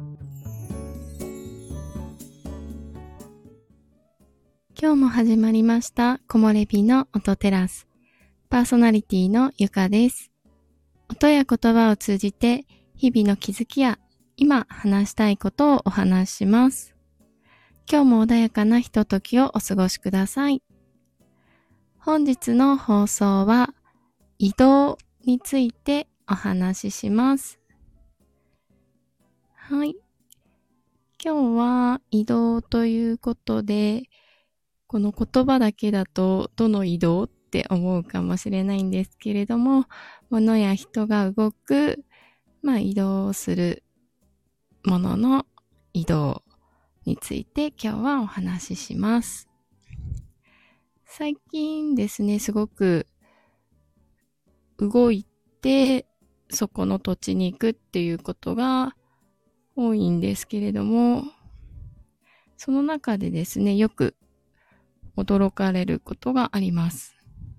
今日も始まりました木漏れ日の音テラス。パーソナリティのゆかです。音や言葉を通じて日々の気づきや今話したいことをお話しします。今日も穏やかなひとときをお過ごしください。本日の放送は移動についてお話しします。はい。今日は移動ということで、この言葉だけだとどの移動って思うかもしれないんですけれども、物や人が動く、移動するものの移動について今日はお話しします。最近ですね、すごく動いてそこの土地に行くっていうことが多いんですけれども、その中でですね、よく驚かれることがあります。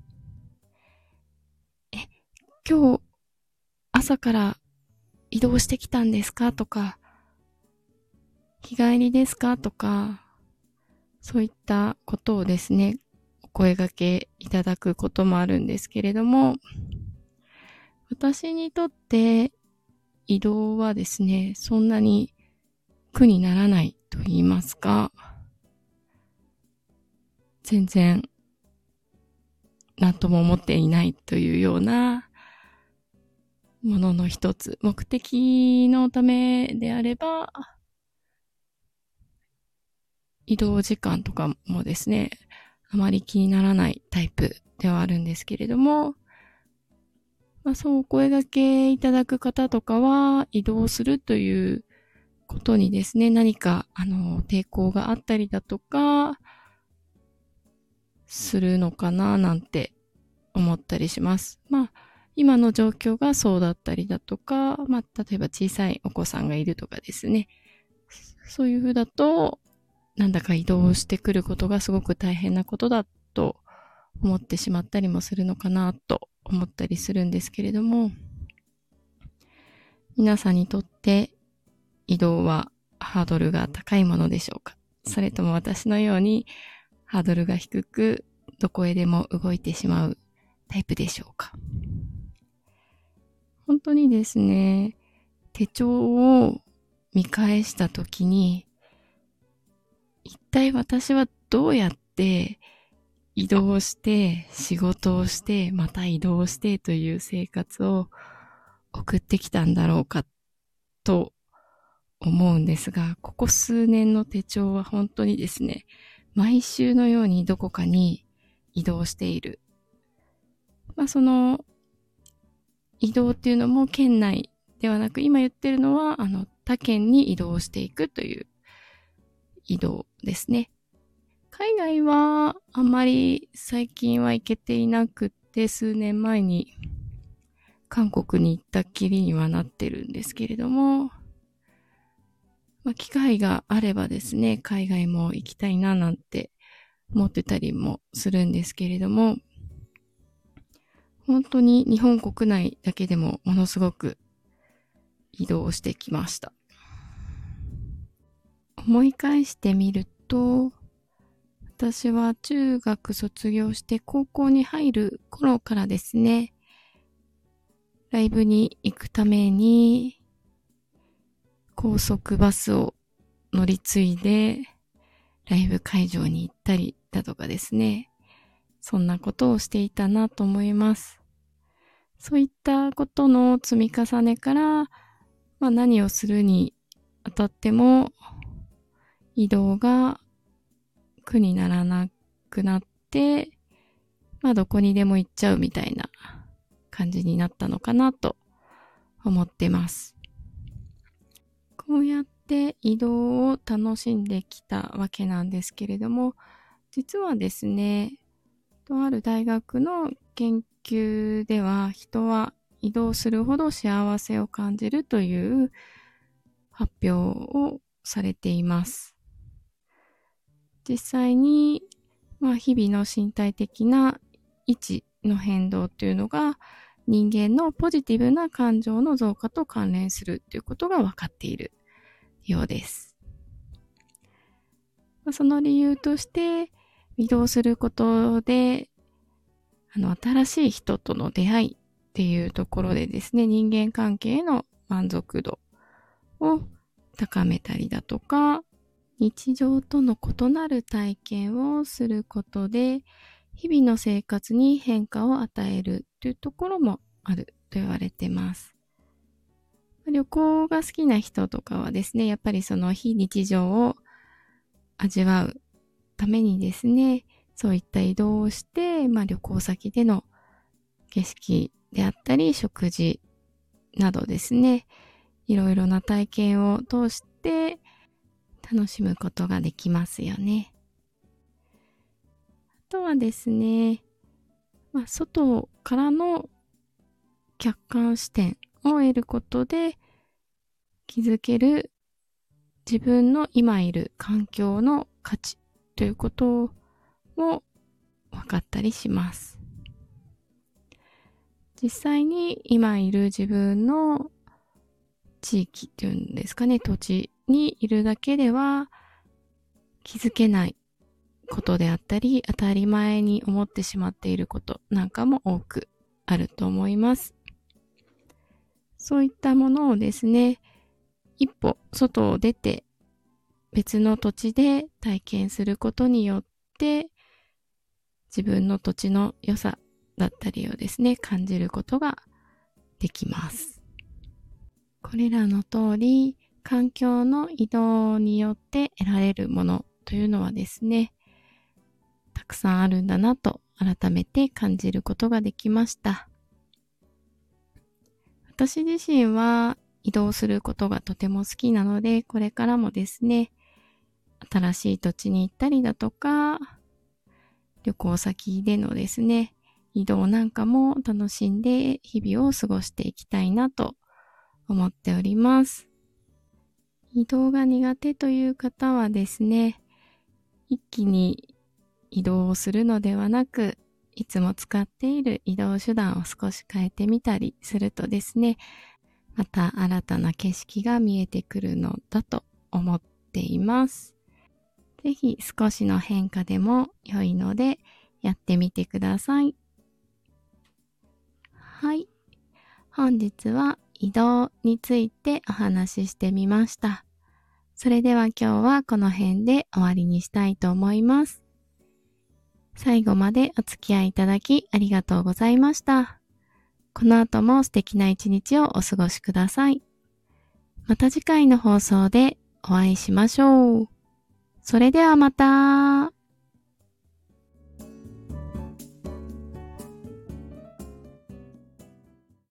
今日朝から移動してきたんですかとか、日帰りですかとか、そういったことをですね、お声掛けいただくこともあるんですけれども、私にとって移動はですね、そんなに苦にならないと言いますか、全然何とも思っていないというようなものの一つ、目的のためであれば、移動時間とかもですね、あまり気にならないタイプではあるんですけれども、そうお声掛けいただく方とかは移動するということにですね、何か抵抗があったりだとかするのかななんて思ったりします。今の状況がそうだったりだとか、例えば小さいお子さんがいるとかですね、そういう風だとなんだか移動してくることがすごく大変なことだと思ってしまったりもするのかなと思ったりするんですけれども、皆さんにとって移動はハードルが高いものでしょうか？それとも私のようにハードルが低くどこへでも動いてしまうタイプでしょうか？本当にですね、手帳を見返したときに、一体私はどうやって移動して仕事をしてまた移動してという生活を送ってきたんだろうかと思うんですが、ここ数年の手帳は本当にですね、毎週のようにどこかに移動している。その移動っていうのも県内ではなく、今言ってるのは他県に移動していくという移動ですね。海外はあんまり最近は行けていなくって、数年前に韓国に行ったきりにはなってるんですけれども、機会があればですね、海外も行きたいななんて思ってたりもするんですけれども、本当に日本国内だけでもものすごく移動してきました。思い返してみると、私は中学卒業して高校に入る頃からですね、ライブに行くために高速バスを乗り継いでライブ会場に行ったりだとかですね、そんなことをしていたなと思います。そういったことの積み重ねから、何をするにあたっても移動が苦にならなくなって、どこにでも行っちゃうみたいな感じになったのかなと思ってます。こうやって移動を楽しんできたわけなんですけれども、実はですね、とある大学の研究では、人は移動するほど幸せを感じるという発表をされています。実際に、日々の身体的な位置の変動というのが人間のポジティブな感情の増加と関連するということが分かっているようです。その理由として、移動することで、新しい人との出会いっていうところでですね、人間関係への満足度を高めたりだとか、日常との異なる体験をすることで、日々の生活に変化を与えるというところもあると言われてます。旅行が好きな人とかはですね、やっぱりその非日常を味わうためにですね、そういった移動をして、旅行先での景色であったり、食事などですね、いろいろな体験を通して楽しむことができますよね。あとはですね、外からの客観視点を得ることで気づける自分の今いる環境の価値ということも分かったりします。実際に今いる自分の地域っていうんですかね、土地にいるだけでは気づけないことであったり、当たり前に思ってしまっていることなんかも多くあると思います。そういったものをですね、一歩外を出て別の土地で体験することによって自分の土地の良さだったりをですね、感じることができます。これらの通り、環境の移動によって得られるものというのはですね、たくさんあるんだなと改めて感じることができました。私自身は移動することがとても好きなので、これからもですね、新しい土地に行ったりだとか、旅行先でのですね、移動なんかも楽しんで日々を過ごしていきたいなと思っております。移動が苦手という方はですね、一気に移動をするのではなく、いつも使っている移動手段を少し変えてみたりするとですね、また新たな景色が見えてくるのだと思っています。ぜひ少しの変化でも良いのでやってみてください。はい。本日は移動についてお話ししてみました。それでは今日はこの辺で終わりにしたいと思います。最後までお付き合いいただきありがとうございました。この後も素敵な一日をお過ごしください。また次回の放送でお会いしましょう。それではまた。